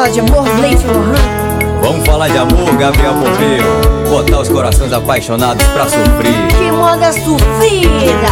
falar de amor, Leite Lohan. Vamos falar de amor, Gabriel Monteiro. Botar os corações apaixonados pra sofrer. Que moda sofrida.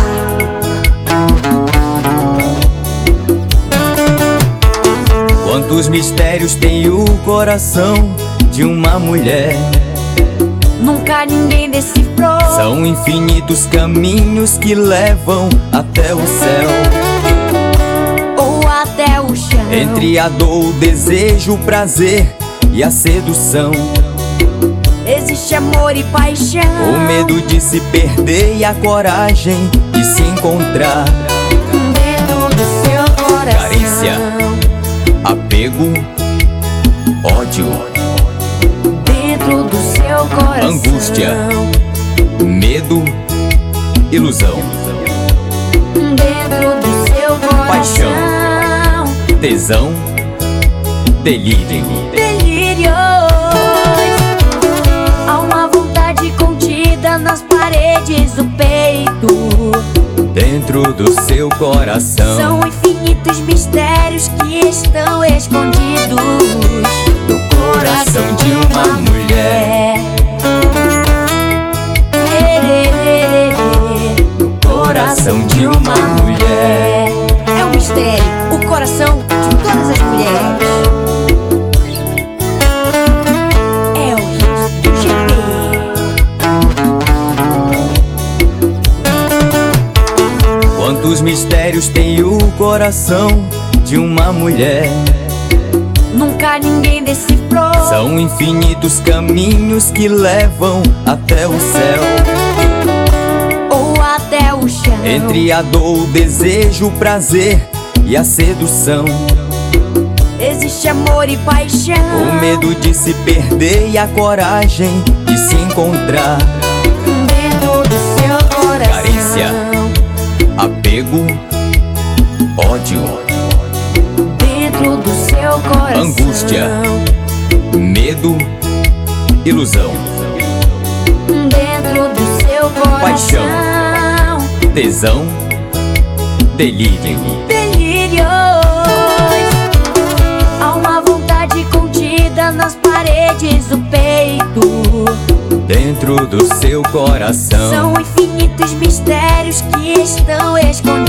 Quantos mistérios tem o coração de uma mulher? Nunca ninguém decifrou. São infinitos caminhos que levam até o céu, ou até o chão. entre a dor, o desejo, o prazer e a sedução. Existe amor e paixão. O medo de se perder e a coragem de se encontrar. Dentro do seu coração. Carícia, apego, ódio, dentro do seu coração. angústia, medo, ilusão, dentro do seu coração. paixão, tesão, delírio. Delírios. Há uma vontade contida nas paredes do peito. Dentro do seu coração. São infinitos mistérios que estão escondidos no coração de uma mulher. No coração de uma mulher. É um mistério, o coração de todas as mulheres. É o hit do GP. Quantos mistérios tem o coração de uma mulher? Nunca ninguém decifrou. São infinitos caminhos que levam até o céu, ou até o chão. entre a dor, o desejo, o prazer e a sedução. Existe amor e paixão. O medo de se perder e a coragem de se encontrar. Dentro do seu coração. Carícia, apego, ódio, dentro do seu coração. angústia, medo, ilusão, dentro do seu coração. paixão, tesão, delírio. Delírios. Há uma vontade contida nas paredes do peito. Dentro do seu coração. São infinitos mistérios que estão escondidos